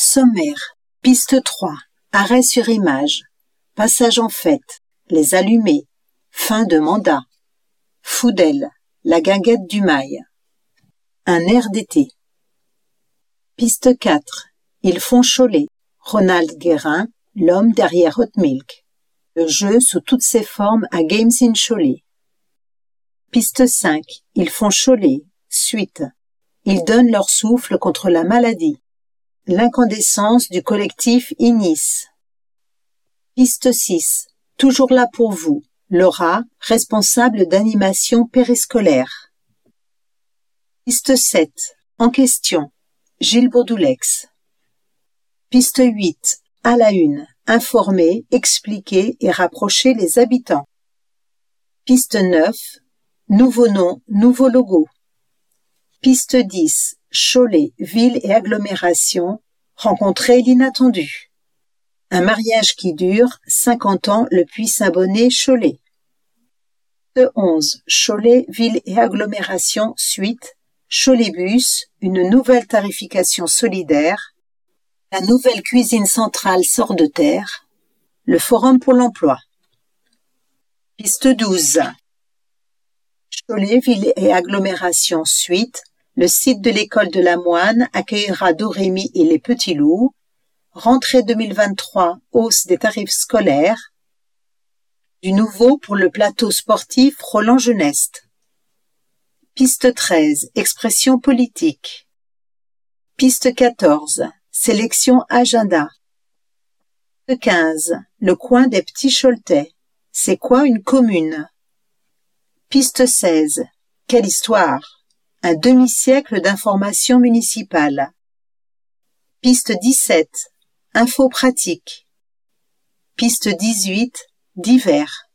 Sommaire. Piste 3. Arrêt sur image. Passage en fête. Les allumés. Fin de mandat. Foudel. La guinguette du mail. Un air d'été. Piste 4. Ils font Cholet. Ronald Guérin, l'homme derrière Hot Milk. Le jeu sous toutes ses formes à Games in Cholet. Piste 5. Ils font Cholet. Suite. Ils donnent leur souffle contre la maladie. L'incandescence du collectif Inis. Piste 6. Toujours là pour vous. Laura, responsable d'animation périscolaire. Piste 7. En question. Gilles Bourdoulex. Piste 8. À la une. Informer, expliquer et rapprocher les habitants. Piste 9. Nouveau nom, nouveau logo. Piste 10. Cholet, ville et agglomération. Rencontrer l'inattendu. Un mariage qui dure, 50 ans le Puy-Saint-Bonnet Cholet. Piste 11. Cholet, ville et agglomération, suite. Choletbus, une nouvelle tarification solidaire. La nouvelle cuisine centrale sort de terre. Le Forum pour l'emploi. Piste 12. Cholet, ville et agglomération, suite. Le site de l'école de la Moine accueillera Dorémy et les Petits Loups. Rentrée 2023, hausse des tarifs scolaires. Du nouveau pour le plateau sportif Roland-Geneste. Piste 13, expression politique. Piste 14, sélection agenda. Piste 15, le coin des Petits Choletais. C'est quoi une commune? Piste 16, quelle histoire? Un demi-siècle d'information municipale. Piste 17, info pratique. Piste 18, divers.